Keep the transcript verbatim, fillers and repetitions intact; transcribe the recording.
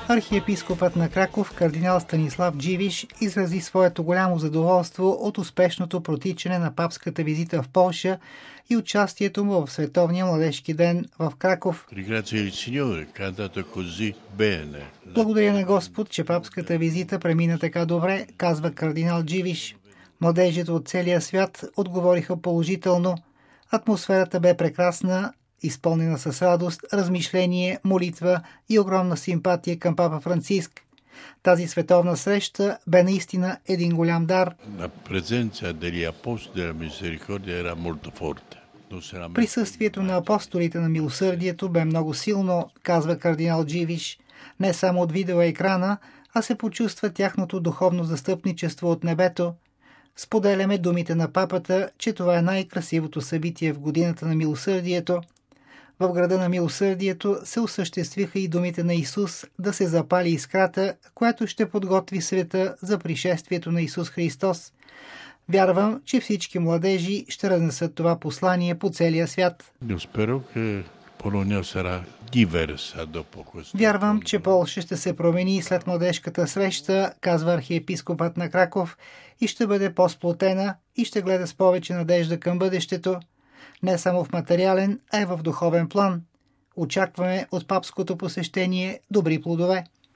Архиепископът на Краков, кардинал Станислав Дживиш, изрази своето голямо задоволство от успешното протичане на папската визита в Полша и участието му в Световния младежки ден в Краков. Благодаря на Господ, че папската визита премина така добре, казва кардинал Дживиш. Младежите от целия свят отговориха положително. Атмосферата бе прекрасна, изпълнена с радост, размишление, молитва и огромна симпатия към папа Франциск. Тази световна среща бе наистина един голям дар. Присъствието на апостолите на милосърдието бе много силно, казва кардинал Дживиш. Не само от видеоекрана, а се почувства тяхното духовно застъпничество от небето. Споделяме думите на папата, че това е най-красивото събитие в годината на милосърдието. В града на милосърдието се осъществиха и думите на Исус да се запали искрата, която ще подготви света за пришествието на Исус Христос. Вярвам, че всички младежи ще разнесат това послание по целия свят. Вярвам, че Полша ще се промени след младежката среща, казва архиепископът на Краков, и ще бъде по-сплотена и ще гледа с повече надежда към бъдещето. Не само в материален, а и в духовен план. Очакваме от папското посещение добри плодове.